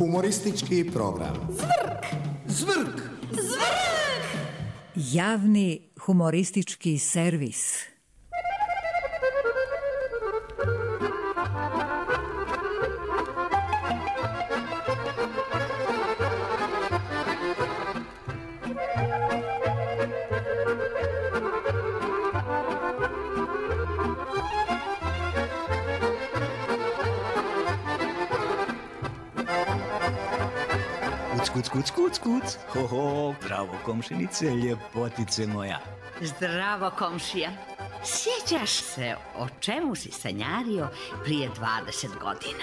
Humoristički program. Zvrk! Zvrk! Zvrk! Javni humoristički servis. Kuc. Ho, bravo komšinice, ljepotice moja. Zdravo, komšija. Sjećaš se o čemu si sanjario prije 20 godina?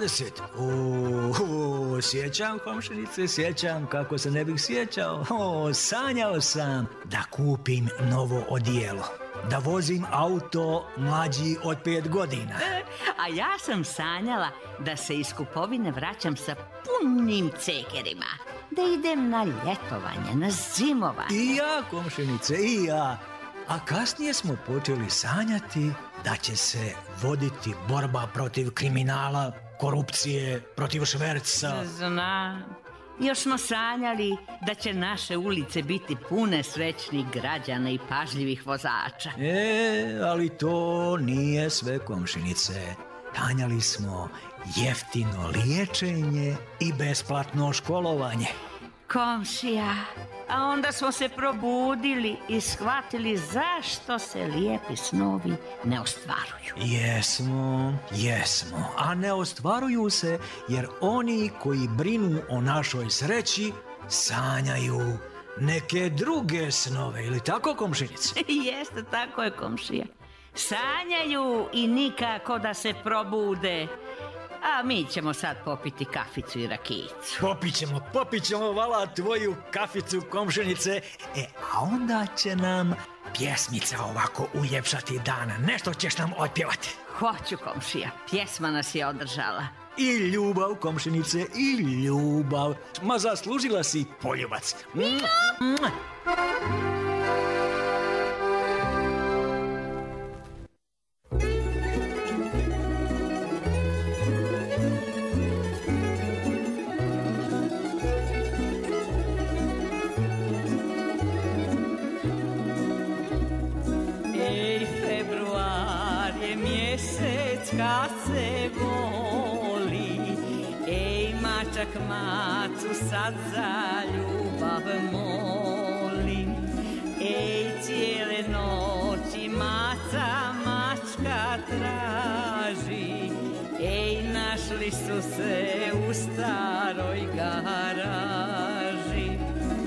20? Sjećam komšinice, sjećam, kako se ne bih sjećao. Sanjao sam da kupim novo odijelo, da vozim auto mlađi od 5 godina. A ja sam sanjala da se iz kupovine vraćam sa punim cekerima, da idem na ljetovanje, na zimovanje. I ja, komšinice, i ja. A kasnije smo počeli sanjati da će se voditi borba protiv kriminala, korupcije, protiv šverca. Znam. Još smo sanjali da će naše ulice biti pune srećnih građana i pažljivih vozača. Ali to nije sve, komšinice. Sanjali smo jeftino liječenje i besplatno školovanje. Komšija, a onda smo se probudili i shvatili zašto se lijepi snovi ne ostvaruju. Jesmo, a ne ostvaruju se jer oni koji brinu o našoj sreći sanjaju neke druge snove, ili tako, komšinice? Jeste, tako je, komšija. Sanjaju i nikako da se probude. A mi ćemo sad popiti kaficu i rakijicu. Popit ćemo, vala, tvoju kaficu, komšinice. A onda će nam pjesmica ovako uljepšati dan. Nešto ćeš nam otpjevati. Hoću, komšija, pjesma nas je održala. I ljubav, komšinice, i ljubav. Ma zaslužila si poljubac. Kad se voli, ej, mačak macu sad za ljubav moli. Ej, cijele noći maca mačka traži, ej, našli su se u staroj garaži.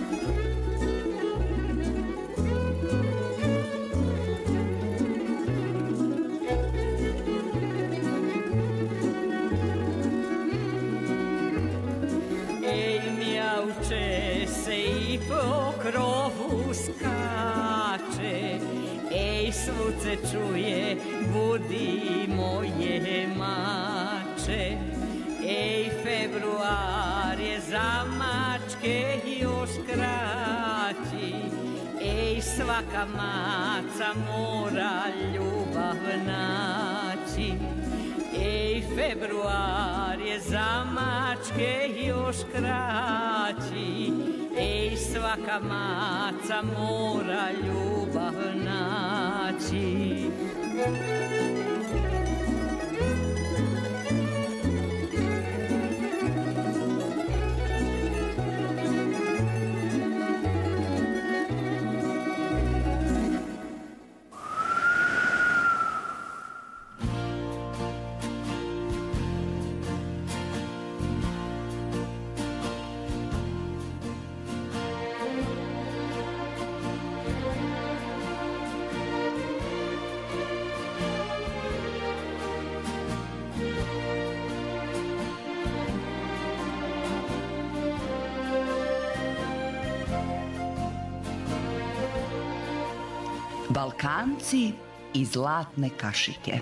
Mjauče se i po krovu skače, ej, svud se čuje, budi moje mače. Ej, februar je za mačke još kraći, ej, svaka maca mora ljubav naći. Ej, februar je za mačke još kraći, ej, svaka maca mora ljubav naći. Balkanci i zlatne kašike.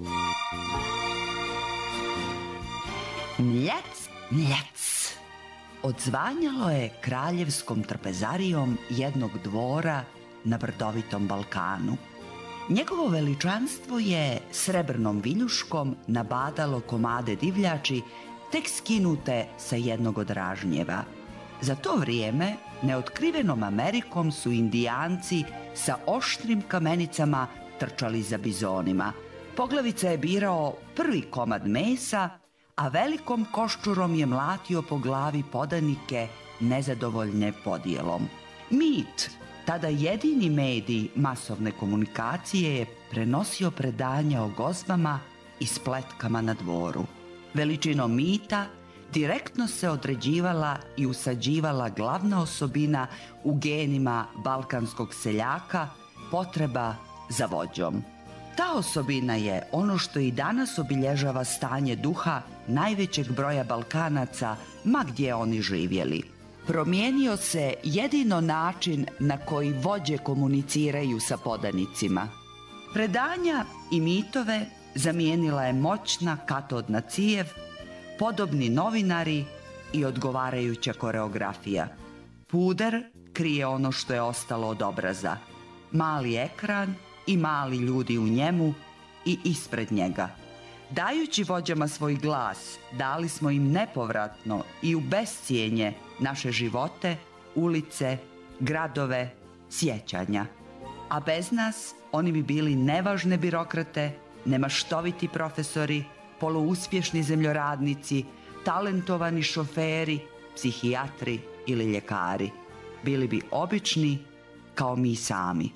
Mljec, mljec. odzvanjalo je kraljevskom trpezarijom jednog dvora na brdovitom Balkanu. Njegovo veličanstvo je srebrnom viljuškom nabadalo komade divljači tek skinute sa jednog od ražnjeva. Za to vrijeme neotkrivenom Amerikom su Indijanci sa oštrim kamenicama trčali za bizonima. Poglavica je birao prvi komad mesa, a velikom koščurom je mlatio po glavi podanike nezadovoljne podjelom. Mit, tada jedini medij masovne komunikacije, je prenosio predanja o gozbama i spletkama na dvoru. Veličinom mita direktno se određivala i usađivala glavna osobina u genima balkanskog seljaka, potreba za vođom. Ta osobina je ono što i danas obilježava stanje duha najvećeg broja Balkanaca, ma gdje oni živjeli. Promijenio se jedino način na koji vođe komuniciraju sa podanicima. Predanja i mitove zamijenila je moćna katodna cijev, podobni novinari i odgovarajuća koreografija. Puder krije ono što je ostalo od obraza. Mali ekran i mali ljudi u njemu i ispred njega. Dajući vođama svoj glas, dali smo im nepovratno i u bescijenje naše živote, ulice, gradove, sjećanja. A bez nas oni bi bili nevažne birokrate, nemaštoviti profesori, poluuspješni zemljoradnici, talentovani šoferi, psihijatri ili ljekari. Bili bi obični kao mi sami.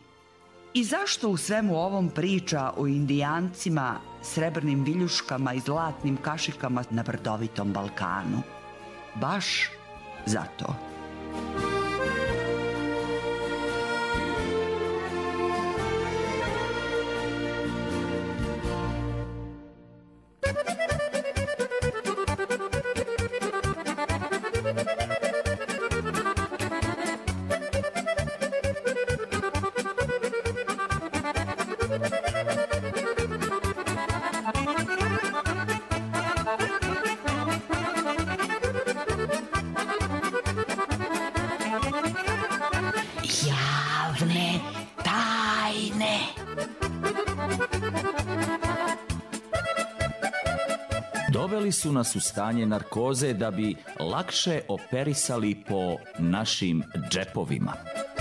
I zašto u svemu ovom priča o Indijancima, srebrnim viljuškama i zlatnim kašikama na brdovitom Balkanu? Baš zato. Javne tajne. Doveli su nas u stanje narkoze da bi lakše operisali po našim džepovima.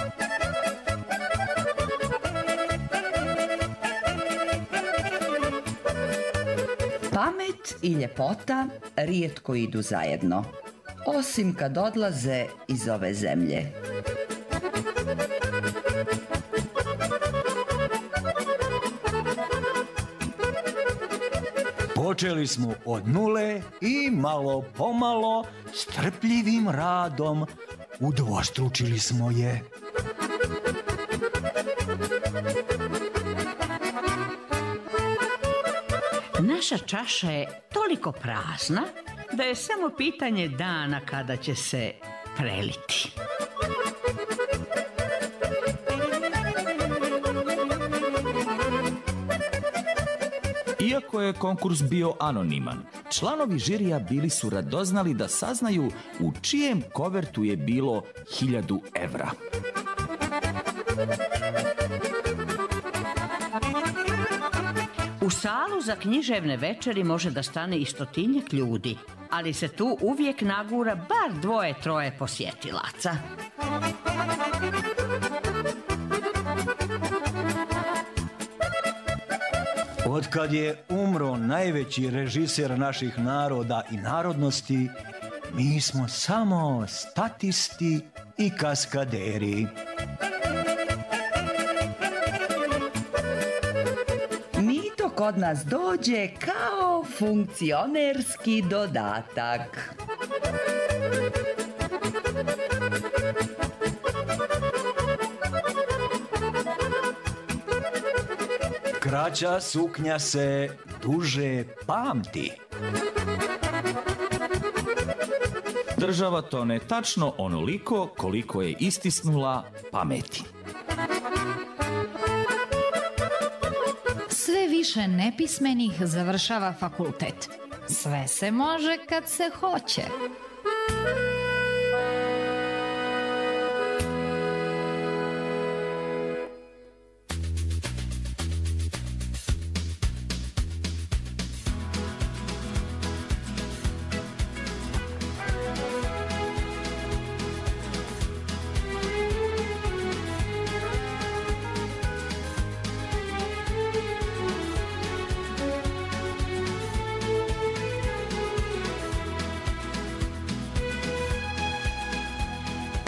Pamet i ljepota rijetko idu zajedno, osim kad odlaze iz ove zemlje. Počeli smo od nule i malo pomalo, strpljivim radom, udvostručili smo je. Naša čaša je toliko prazna da je samo pitanje dana kada će se preliti. Iako je konkurs bio anoniman, članovi žirija bili su radoznali da saznaju u čijem kovertu je bilo 1000 evra. U salu za književne večeri može da stane i 100-tinjak ljudi, ali se tu uvijek nagura bar 2-3 posjetilaca. Otkad je umro najveći režiser naših naroda i narodnosti, mi smo samo statisti i kaskaderi. Mito kod nas dođe kao funkcionerski dodatak. Kraća suknja se duže pamti. Država tone tačno onoliko koliko je istisnula pameti. Sve više nepismenih završava fakultet. Sve se može kad se hoće.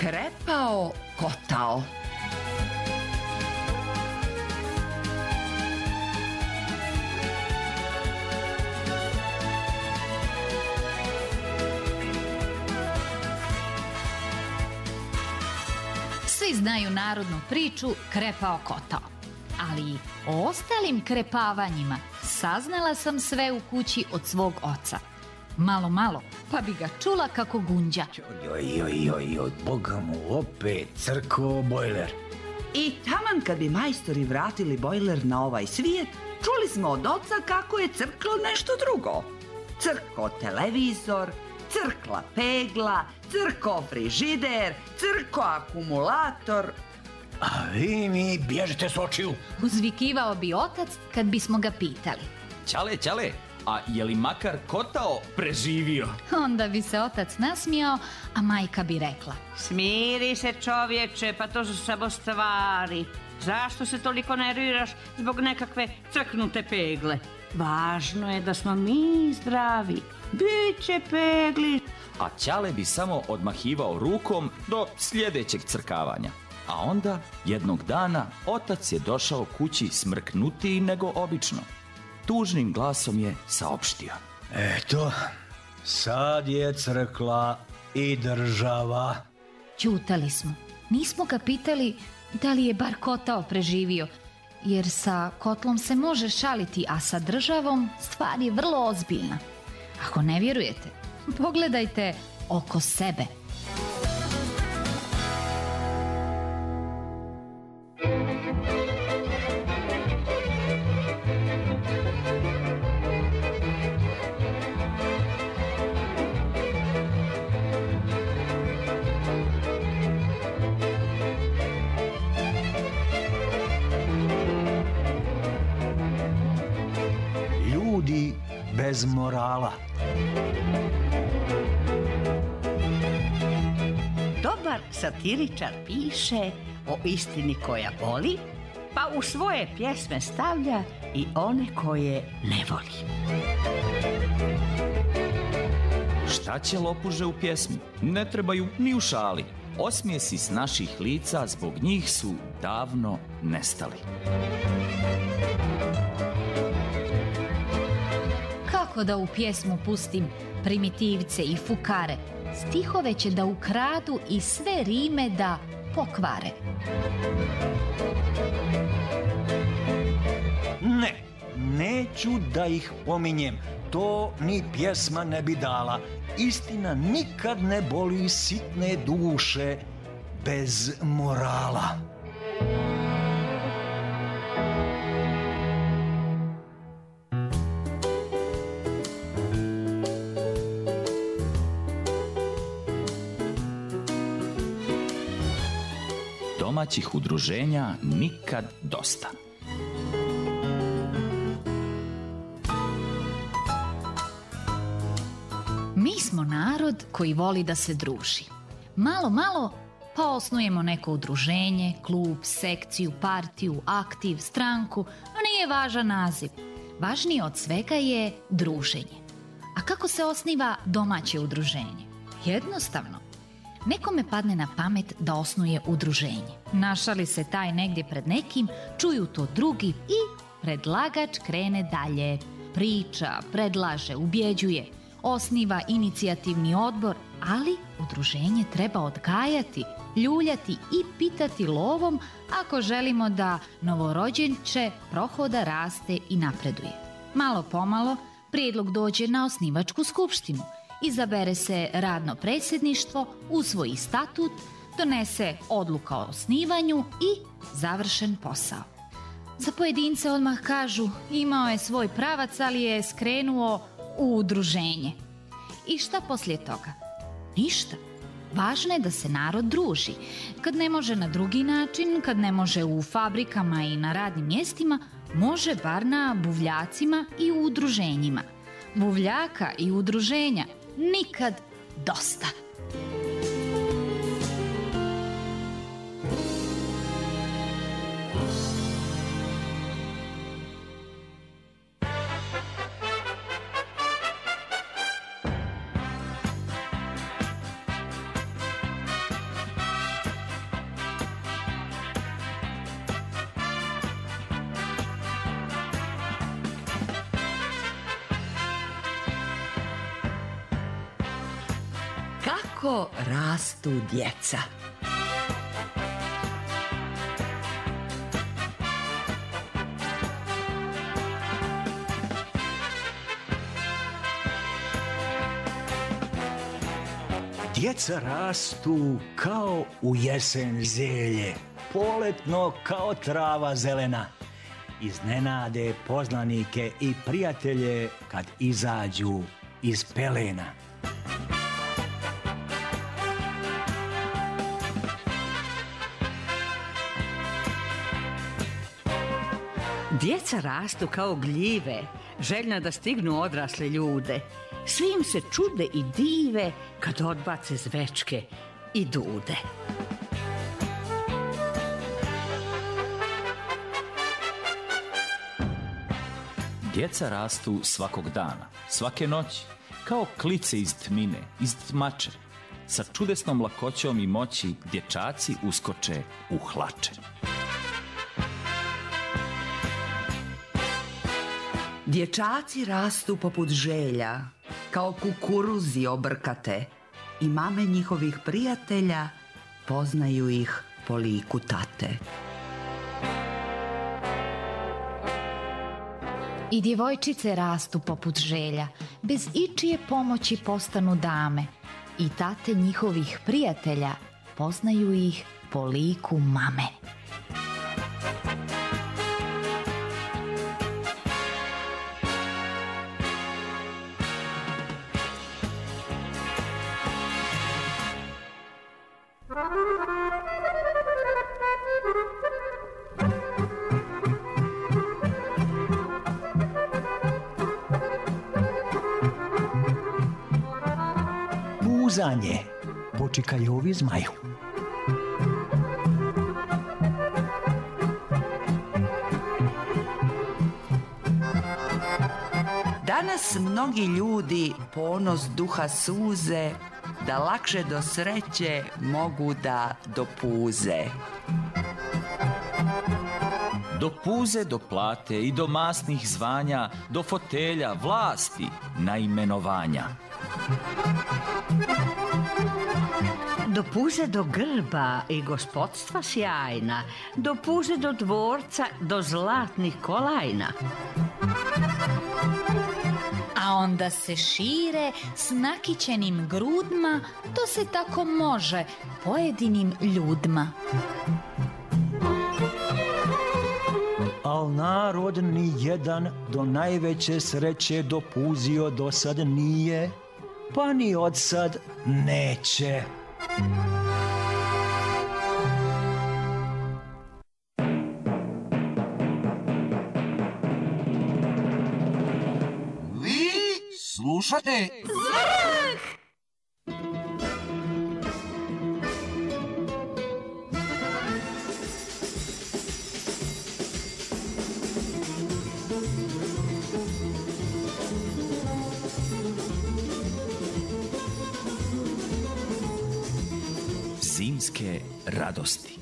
Krepao kotao. Svi znaju narodnu priču Krepao kotao. Ali o ostalim krepavanjima saznala sam sve u kući od svog oca. Malo, pa bi ga čula kako gunđa. Joj, boga mu, opet crko bojler. I taman kad bi majstori vratili bojler na ovaj svijet, čuli smo od oca kako je crklo nešto drugo. Crko televizor, crkla pegla, crko frižider, crko akumulator. A vi mi bježite s očiju. Uzvikivao bi otac kad bismo ga pitali. Ćale, a je li makar kotao preživio? Onda bi se otac nasmijao, a majka bi rekla: Smiri se, čovječe, pa to su samo stvari. Zašto se toliko nerviraš zbog nekakve crknute pegle? Važno je da smo mi zdravi. Biće pegli. A Ćale bi samo odmahivao rukom do sljedećeg crkavanja. A onda, jednog dana, otac je došao kući smrknutiji nego obično. Tužnim glasom je saopštio: Eto, sad je crkla i država. Ćutali smo. Nismo ga pitali da li je bar kotao preživio, jer sa kotlom se može šaliti, a sa državom stvar je vrlo ozbiljna. Ako ne vjerujete, pogledajte oko sebe. Ljudi bez morala. Dobar satiričar piše o istini koja boli, pa u svoje pjesme stavlja i one koje ne voli. Šta će lopuže u pjesmi? Ne trebaju ni u šali. Osmijesi s naših lica zbog njih su davno nestali. Kako da u pjesmu pustim primitivce i fukare? Stihove će da ukradu i sve rime da pokvare. Ne, neću da ih pominjem. To ni pjesma ne bi dala. Istina nikad ne boli sitne duše bez morala. Domaćih udruženja nikad dosta. Mi smo narod koji voli da se druži. Malo, pa osnujemo neko udruženje, klub, sekciju, partiju, aktiv, stranku, no nije važan naziv. Važnije od svega je druženje. A kako se osniva domaće udruženje? Jednostavno. Nekome padne na pamet da osnuje udruženje. Našali se taj negdje pred nekim, čuju to drugi i predlagač krene dalje. Priča, predlaže, ubjeđuje, osniva inicijativni odbor, ali udruženje treba odgajati, ljuljati i pitati lovom ako želimo da novorođenče prohoda, raste i napreduje. Malo pomalo prijedlog dođe na osnivačku skupštinu. Izabere se radno predsjedništvo, usvoji statut, donese odluka o osnivanju i završen posao. Za pojedince odmah kažu imao je svoj pravac, ali je skrenuo u udruženje. I šta poslije toga? Ništa. Važno je da se narod druži. Kad ne može na drugi način, kad ne može u fabrikama i na radnim mjestima, može bar na buvljacima i u udruženjima. Buvljaka i udruženja nikad dosta. Kako rastu djeca? Djeca rastu kao u jesen zelje, poletno kao trava zelena. Iznenade poznanike i prijatelje kad izađu iz pelena. Djeca rastu kao gljive, željna da stignu odrasle ljude. Svi im se čude i dive kad odbace zvečke i dude. Djeca rastu svakog dana, svake noći, kao klice iz tmine, iz tmače. Sa čudesnom lakoćom i moći dječaci uskoče u hlače. Dječaci rastu poput želja, kao kukuruzi obrkate, i mame njihovih prijatelja poznaju ih po liku tate. I djevojčice rastu poput želja, bez ičije pomoći postanu dame. I tate njihovih prijatelja poznaju ih po liku mame. Puzanje, počikajovi zmaju. Danas mnogi ljudi ponos duha suze, da lakše do sreće mogu da dopuze. Do puze, do plate i do masnih zvanja, do fotelja, vlasti, naimenovanja. Do puze do grba i gospodstva sjajna, do puze do dvorca, do zlatnih kolajna. A onda se šire s nakićenim grudma, to se tako može pojedinim ljudima. Al narod ni jedan do najveće sreće dopuzio do sad nije, pa ni od sad neće. Vi slušate Zimske radosti.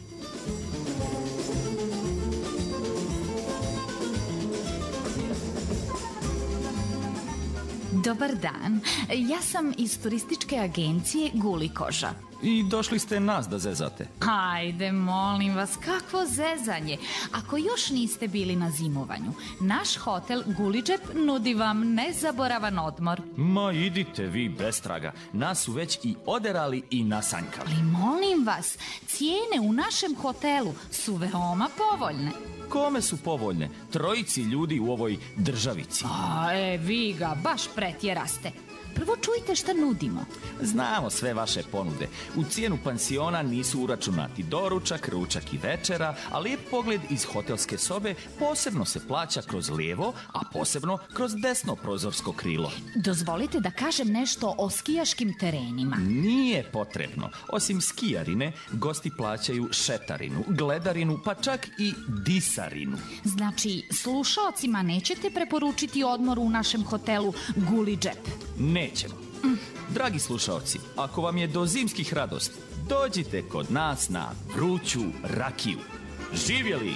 Dobar dan, ja sam iz turističke agencije Gulikoža. I došli ste nas da zezate. Hajde, molim vas, kakvo zezanje. Ako još niste bili na zimovanju, naš hotel Gulidžep nudi vam nezaboravan odmor. Ma idite vi bestraga, nas su već i oderali i nasanjkali. Ali molim vas, cijene u našem hotelu su veoma povoljne. Kome su povoljne? Trojici ljudi u ovoj državici. Vi ga baš pretjeraste. Prvo čujte šta nudimo. Znamo sve vaše ponude. U cijenu pansiona nisu uračunati doručak, ručak i večera, a lijep pogled iz hotelske sobe posebno se plaća kroz lijevo, a posebno kroz desno prozorsko krilo. Dozvolite da kažem nešto o skijaškim terenima. Nije potrebno. Osim skijarine, gosti plaćaju šetarinu, gledarinu, pa čak i disarinu. Znači, slušaocima nećete preporučiti odmor u našem hotelu Gulidžep? Nećemo. Dragi slušaoci, ako vam je do zimskih radosti, dođite kod nas na vruću rakiju. Živjeli!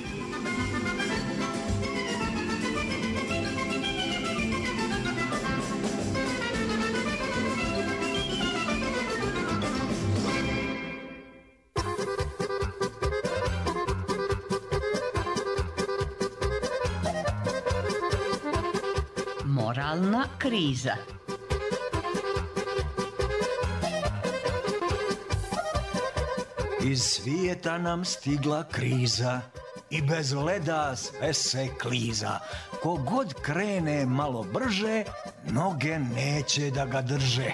Moralna kriza. Iz svijeta nam stigla kriza i bez leda sve se kliza. Ko god krene malo brže, noge neće da ga drže.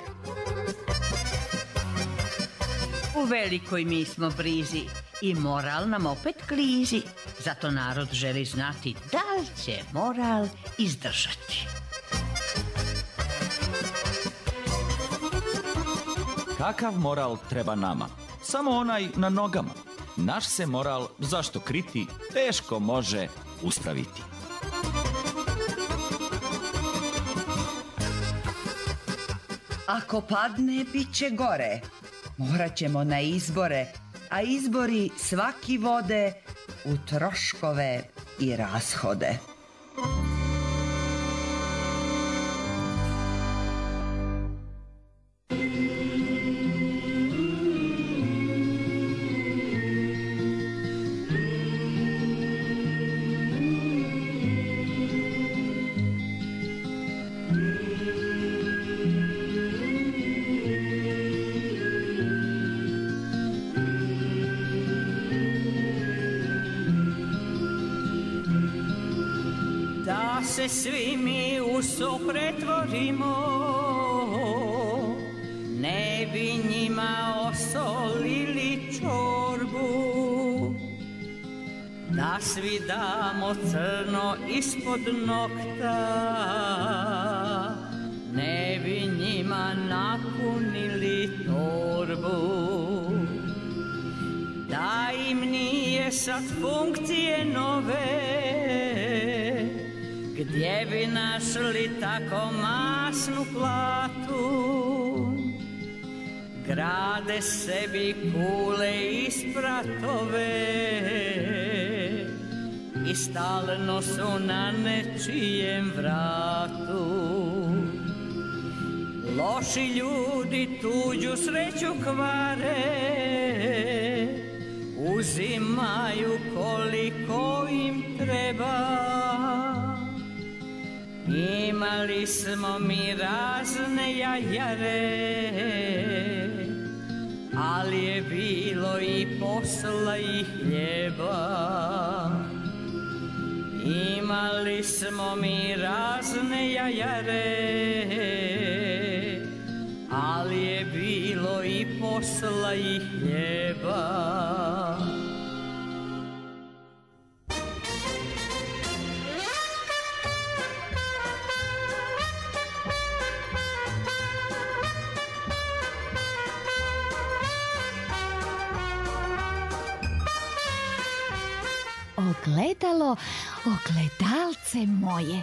U velikoj mi smo brizi i moral nam opet klizi. Zato narod želi znati da li će moral izdržati. Kakav moral treba nama? Samo onaj na nogama. Naš se moral, zašto kriti, teško može uspraviti. Ako padne, bit će gore. Morat ćemo na izbore, a izbori svaki vode u troškove i rashode. Da se svi mi u so pretvorimo, ne bi njima osolili čorbu. Da svi damo crno ispod nokta, ne bi njima napunili torbu. Da im nije sad funkcije nove, gdje bi našli tako masnu platu. Grade sebi kule i spratove i stalno su na nečijem vratu. Loši ljudi tuđu sreću kvare, uzimaju koliko im treba. Imali smo mi razne jajare, ali je bilo i posla i hljeba. Imali smo mi razne jajare, ali je bilo i posla i hljeba. Ogledalo, ogledalce moje.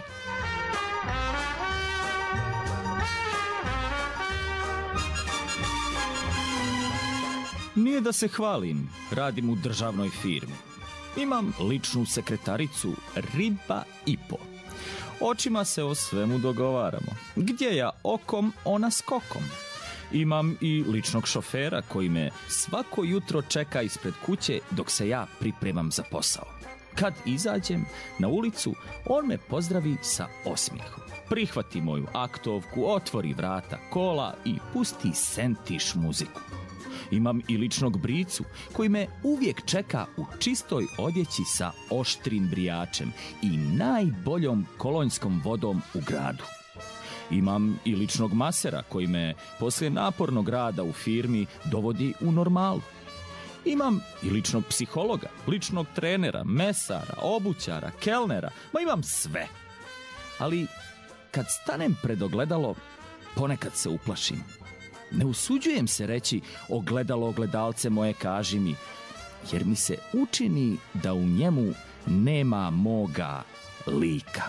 Nije da se hvalim, radim u državnoj firmi. Imam ličnu sekretaricu, riba i po. Očima se o svemu dogovaramo. Gdje ja okom, ona skokom. Imam i ličnog šofera koji me svako jutro čeka ispred kuće dok se ja pripremam za posao. Kad izađem na ulicu, on me pozdravi sa osmijehom. Prihvati moju aktovku, otvori vrata kola i pusti sentiš muziku. Imam i ličnog bricu koji me uvijek čeka u čistoj odjeći sa oštrim brijačem i najboljom kolonjskom vodom u gradu. Imam i ličnog masera koji me poslije napornog rada u firmi dovodi u normalu. Imam i ličnog psihologa, ličnog trenera, mesara, obućara, kelnera, imam sve. Ali kad stanem pred ogledalo, ponekad se uplašim. Ne usuđujem se reći ogledalo, ogledalce moje, kaži mi, jer mi se učini da u njemu nema moga lika.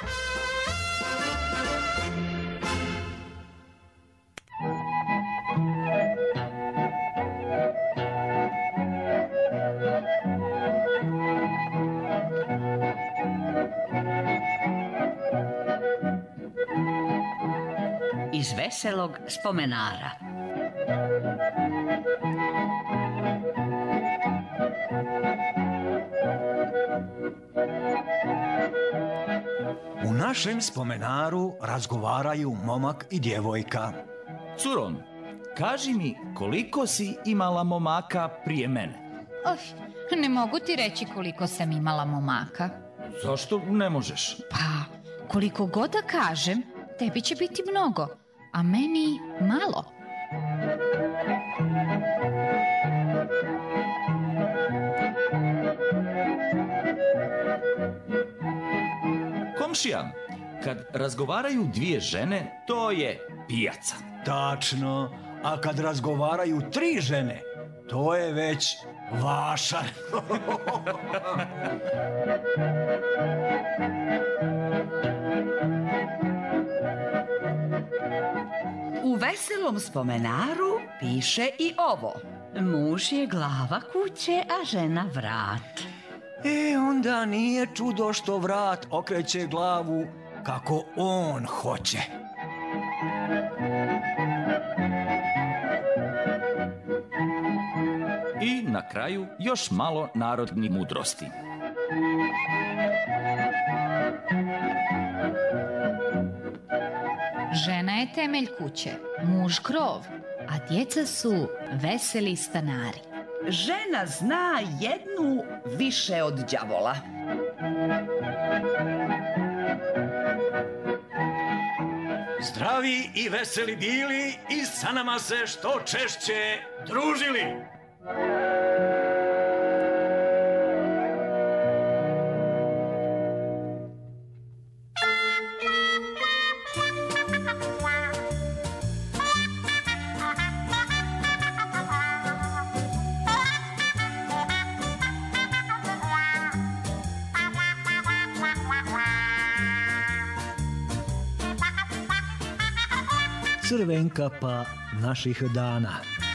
Iz veselog spomenara. U našem spomenaru razgovaraju momak i djevojka. Curon, kaži mi koliko si imala momaka prije mene? Ne mogu ti reći koliko sam imala momaka. Zašto ne možeš? Pa, koliko god da kažem, tebi će biti mnogo, a meni malo. Komšija, kad razgovaraju dvije žene, to je pijaca. Tačno, a kad razgovaraju 3 žene, to je već vašar. U veselom spomenaru piše i ovo. Muž je glava kuće, a žena vrat. Onda nije čudo što vrat okreće glavu kako on hoće. I na kraju još malo narodnih mudrosti. Žena je temelj kuće, muž krov, a djeca su veseli stanari. Žena zna jednu više od đavola. Zdravi i veseli bili i sa nama se što češće družili. Crvenkapa naših dana.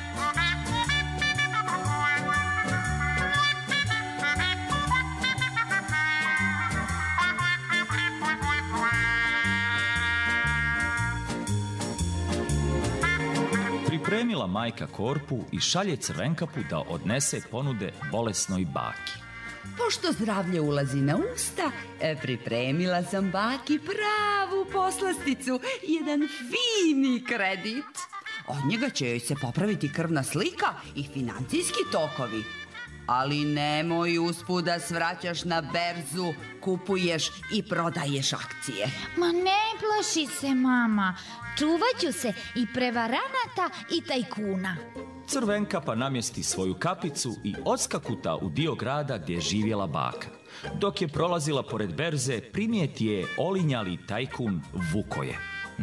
Pripremila majka korpu i šalje Crvenkapu da odnese ponude bolesnoj baki. Pošto zdravlje ulazi na usta, pripremila sam baki pravu poslasticu, jedan fini kredit. Od njega će joj se popraviti krvna slika i financijski tokovi. Ali nemoj usput da svraćaš na berzu, kupuješ i prodaješ akcije. Ma ne plaši se, mama. Čuvat ću se i prevaranata i tajkuna. Crvenkapa namjesti svoju kapicu i odskakuta u dio grada gdje je živjela baka. Dok je prolazila pored berze, primijeti je olinjali tajkun Vukoje.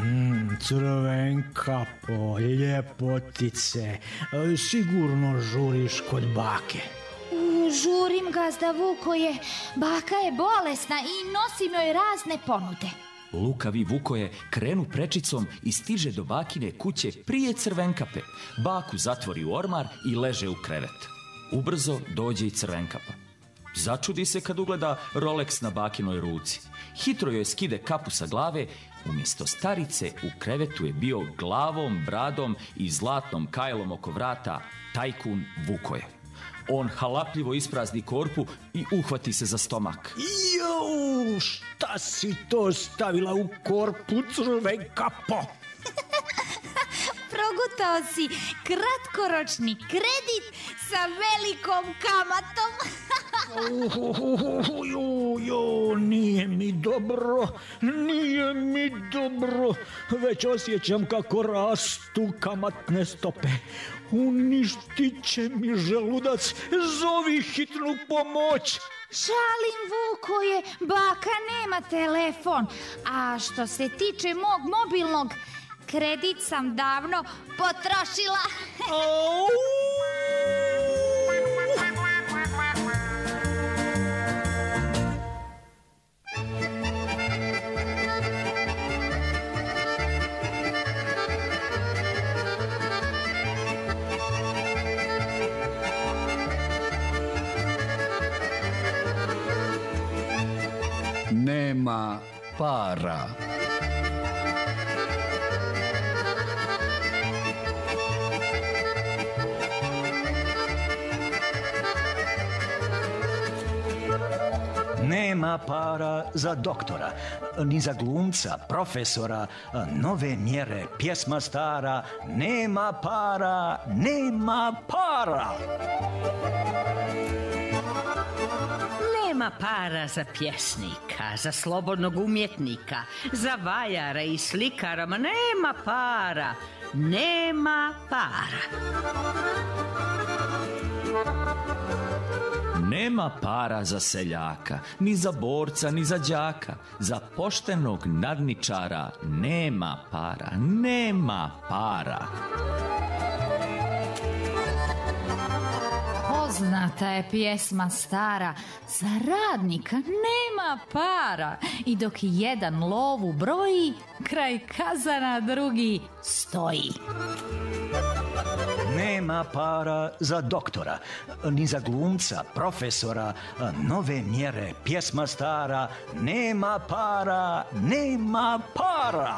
Crvenkapo, ljepotice, sigurno žuriš kod bake. Žurim, gazda Vukoje. Baka je bolesna i nosim joj razne ponude. Lukavi Vukoje krenu prečicom i stiže do bakine kuće prije Crvenkape. Baku zatvori u ormar i leže u krevet. Ubrzo dođe i Crvenkapa. Začudi se kad ugleda Rolex na bakinoj ruci. Hitro joj skide kapu sa glave. Umjesto starice u krevetu je bio glavom, bradom i zlatnom kajlom oko vrata tajkun Vukoje. On halapljivo isprazni korpu i uhvati se za stomak. Jau, šta si to stavila u korpu, Crvenkapo? Progutao si kratkoročni kredit sa velikom kamatom. Nije mi dobro. Već osjećam kako rastu kamatne stope. Uništit će mi želudac, zovi hitnu pomoć. Šalim, Vukoje, baka nema telefon. A što se tiče mog mobilnog, kredit sam davno potrošila. Nema para. Nema para za doktora, ni za glumca, profesora, nove mjere, pjesma stara. Nema para, nema para. Nema para za pjesnika, za slobodnog umjetnika, za vajara i slikara, ma nema para, nema para. Nema para za seljaka, ni za borca, ni za đaka. Za poštenog nadničara nema para, nema para. Poznata je pjesma stara, za radnika nema para. I dok jedan lovu broji, kraj kazana drugi stoji. Nema para za doktora, ni za glumca, profesora, nove mjere, pjesma stara. Nema para, nema para.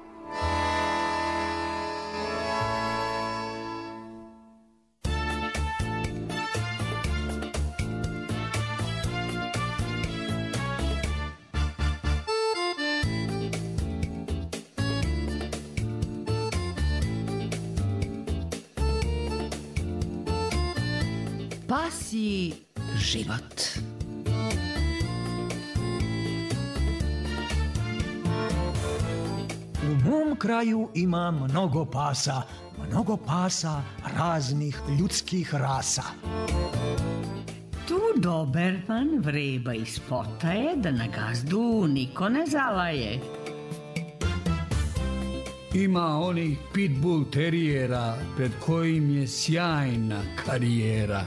Pasji život. U mom kraju ima mnogo pasa raznih ljudskih rasa. Tu Doberman vreba iz potaje da na gazdu niko ne zalaje. Ima onih pitbull terijera pred kojim je sjajna karijera.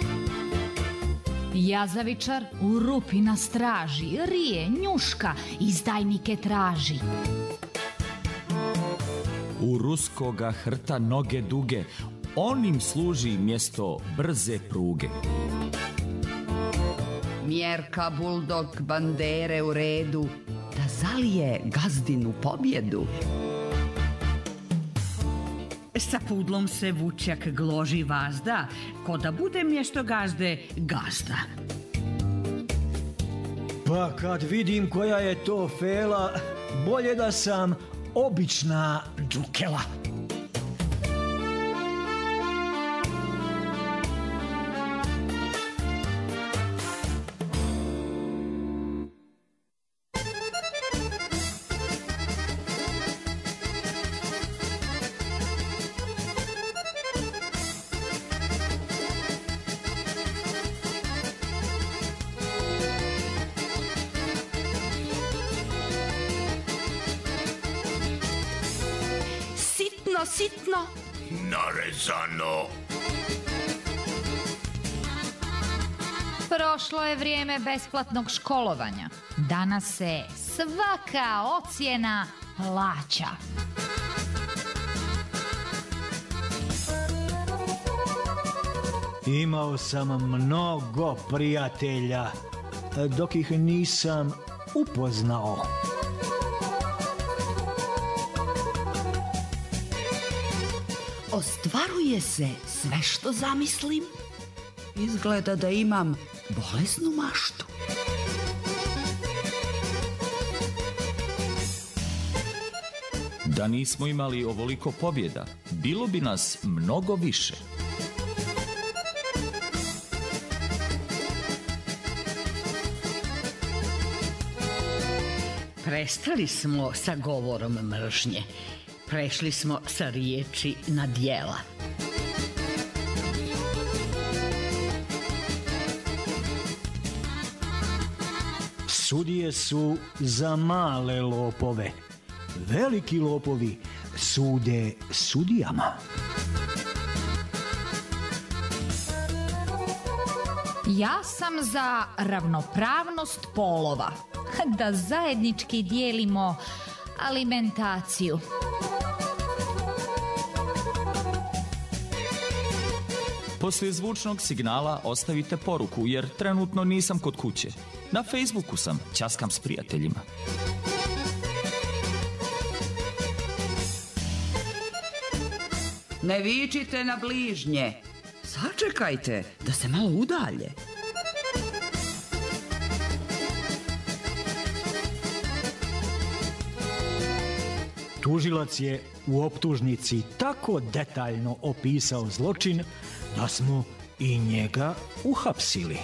Jazavičar u rupi na straži, rije, njuška, izdajnike traži. U ruskoga hrta noge duge, on im služi mjesto brze pruge. Mjerka buldog bandere u redu, da zalije gazdinu pobjedu. Sa pudlom se vučjak gloži vazda, ko da bude mjesto gazde gazda. Pa kad vidim koja je to fela, bolje da sam obična džukela. Sitno. Narezano. Prošlo je vrijeme besplatnog školovanja. Danas se svaka ocjena plaća. Imao sam mnogo prijatelja, dok ih nisam upoznao. Ostvaruje se sve što zamislim. Izgleda da imam bolesnu maštu. Da nismo imali ovoliko pobjeda, bilo bi nas mnogo više. Prestali smo sa govorom mržnje. Prešli smo sa riječi na djela. Sudije su za male lopove. Veliki lopovi sude sudijama. Ja sam za ravnopravnost polova. Da zajednički dijelimo alimentaciju. Poslije zvučnog signala ostavite poruku, jer trenutno nisam kod kuće. Na Facebooku sam, ćaskam s prijateljima. Ne vičite na bližnje. Sačekajte da se malo udalje. Tužilac je u optužnici tako detaljno opisao zločin da smo i njega uhapsili.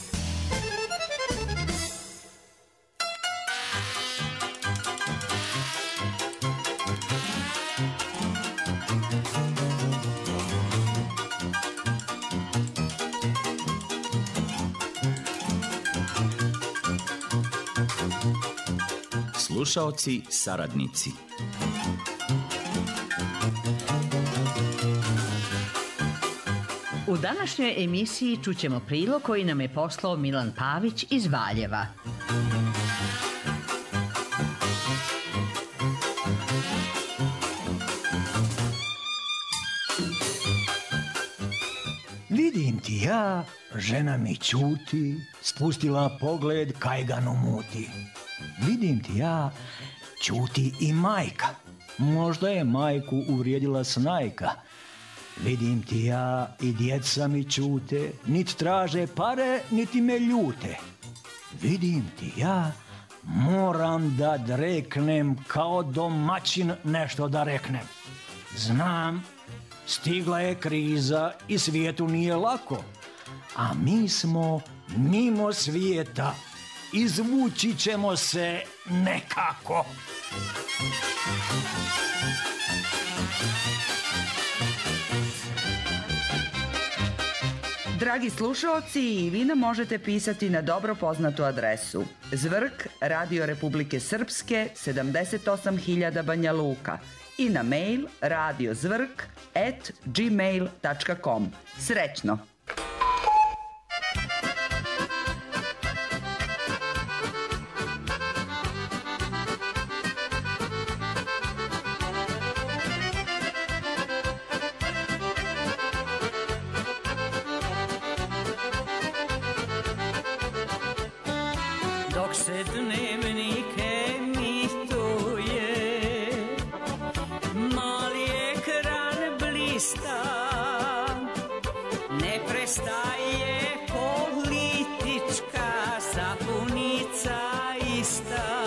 Slušaoci, saradnici. U današnjoj emisiji čućemo prilog koji nam je poslao Milan Pavić iz Valjeva. Vidim ti ja, žena mi ćuti, spustila pogled, kaj ga no muti. Vidim ti ja, ćuti i majka, možda je majku uvrijedila snajka. Vidim ti ja, i djeca mi ćute, nit traže pare, niti me ljute. Vidim ti ja, moram da dreknem, kao domaćin nešto da reknem. Znam, stigla je kriza i svijetu nije lako, a mi smo mimo svijeta, izvući ćemo se nekako. Dragi slušaoci, i vi nam možete pisati na dobro poznatu adresu Zvrk, Radio Republike Srpske, 78.000 Banja Luka i na mail radiozvrk@gmail.com. Srećno! Dok se dnevnik emituje, mali ekran blista, ne prestaje politička sapunica ista.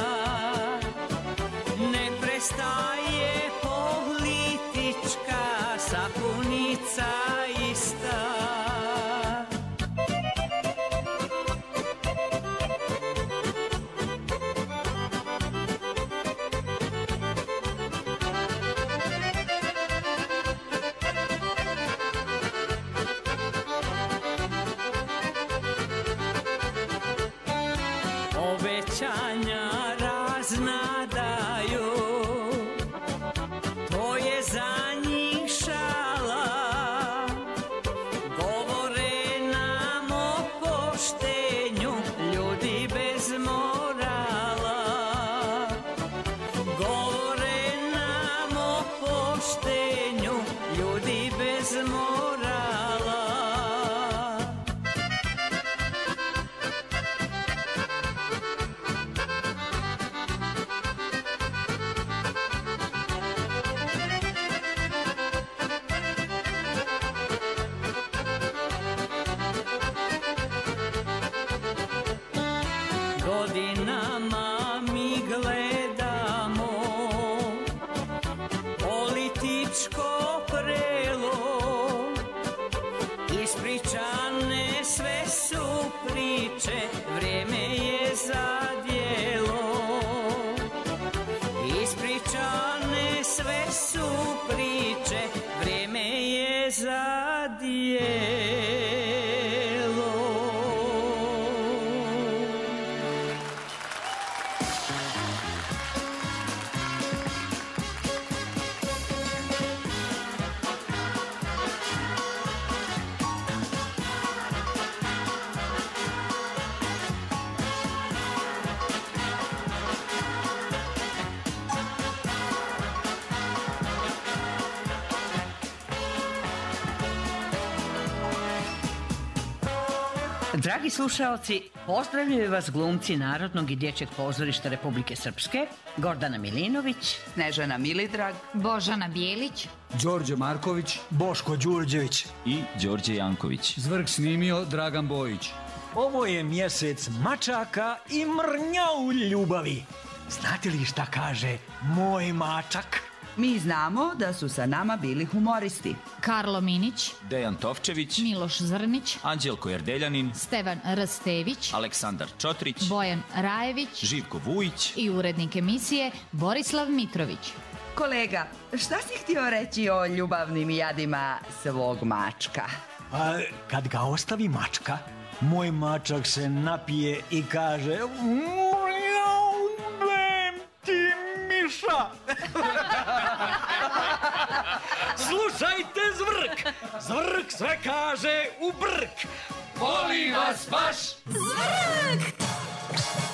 Ne prestaje politička sapunica ista. Obećanja razna daju, to je za njih šala. Govore nam o poštenju, ljudi bez morala. Govore nam o poštenju, ljudi bez morala. Godinama mi gledamo političko prelo, ispričane sve su priče, vrijeme je za djelo. Ispričane sve su priče, vrijeme je za djelo. Dragi slušaoci, pozdravljaju vas glumci Narodnog i dječjeg pozorišta Republike Srpske, Gordana Milinović, Snežana Milidrag, Božana Bijelić, Đorđe Marković, Boško Đurđević. I Đorđe Janković. Zvrk snimio Dragan Bojić. Ovo je mjesec mačaka i mrnjau ljubavi. Znate li šta kaže moj mačak? Mi znamo da su sa nama bili humoristi. Karlo Minić, Dejan Tovčević, Miloš Zrnić, Anđelko Jerdeljanin, Stevan Rastević, Aleksandar Čotrić, Bojan Rajević Živko Vujić. i urednik emisije Borislav Mitrović. Kolega, šta si htio reći o ljubavnim jadima svog mačka? A kad ga ostavi mačka, moj mačak se napije i kaže: ljubim ti, Miša! Slušajte, Zvrk! Zvrk sve kaže u brk! Voli vas baš! Zvrk!